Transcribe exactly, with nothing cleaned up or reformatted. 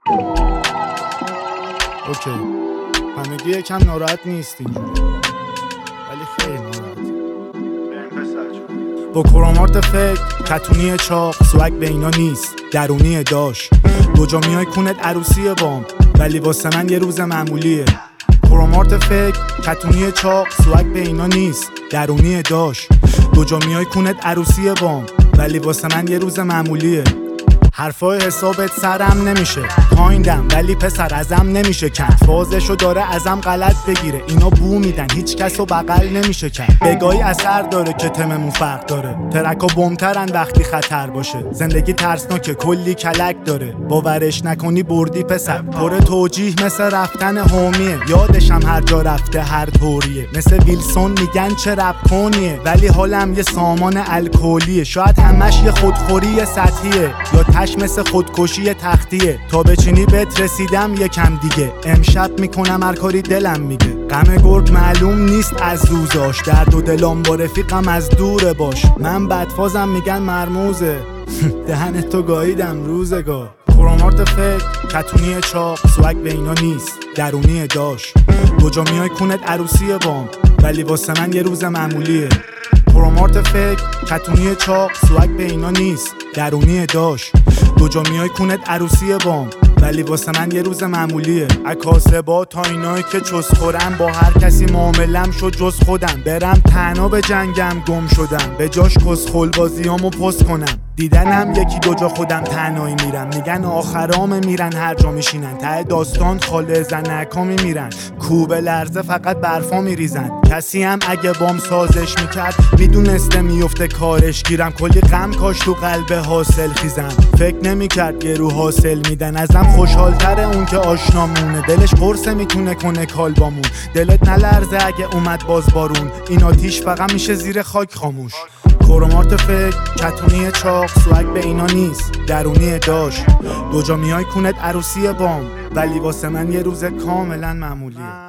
اوکی همگی یکم ناراحت نیست اینجوری، ولی خیلی ناراحت. با کرامارت فکر کتونی چاق سوک به اینا نیست، درونی داشت. دو جا میای کونت عروسی بام، ولی واسه من یه روز معمولیه. کرامارت فکر کتونی چاق سوک به اینا نیست، درونی داشت. دو جا میای کونت عروسی بام، ولی واسه من یه روز معمولیه. حرفای حسابت سرم نمیشه، کایندم ولی پسر ازم نمیشه کند. فازشو داره ازم غلط بگیره، اینا بو میدن هیچ کسو بغل نمیشه کرد. بگاهی اثر داره که تممون فرق داره، ترکا بمترن وقتی خطر باشه. زندگی ترسناکه کلی کلک داره، باورش نکنی بردی پسر. پر توجیه مثل رفتن هومیه، یادشم هر جا رفته هر طوریه. مثل ویلسون میگن چه رپ کنیه، ولی حالم یه سامان الکلیه. شاید همش یه خودخوری سطحیه، یا مثل خودکشی تختیه. تا بچینی بهت رسیدم یکم دیگه، امشب میکنم هر کاری دلم میگه. غم گرگ معلوم نیست از روزاش، درد و دلم با رفیقم از دور باش. من بدفازم میگن مرموزه، دهن تو گاییدم روزگار. کرامارت فکر کتونی چاق سوک به اینا نیست، درونی داشت. دو جا میای کونت عروسی بام، ولی واسه من یه روز معمولیه. کرامارت فکر کتونی چاق سوک به اینا نیست، درونی داشت. دو جا میای کونت عروسی بام، ولی واسه من یه روز معمولیه. عکاسه با تا اینایی که چس خورم، با هر کسی معاملم شد جز خودم. برم تنها به جنگم گم شدم، به جاش کس خلبازیامو پست کنم. دیدنم یکی دو جا خودم تنهایی میرم، میگن آخرام میرن هر جا میشینن. ته داستان خاله زنکا میمیرن، کوبه لرزه فقط برفا میریزن. کسی هم اگه بام سازش میکرد میدونسته میفته کارش گیرم. کلی غم کاش تو قلب حاصل خیزم، فکر نمیکرد یه رو حاصل میدن. ازم خوشحالتره اون که آشنامونه، دلش قرصه میتونه کنه کالبامون. دلت نلرزه اگه اومد باز بارون، این آتیش فقط میشه زیر خاک خاموش. کرامارت فکر کتونی چاق سوک به اینا نیست، درونی داشت. دو جا میای کونت عروسی بام، ولی واسه من یه روز کاملا معمولیه.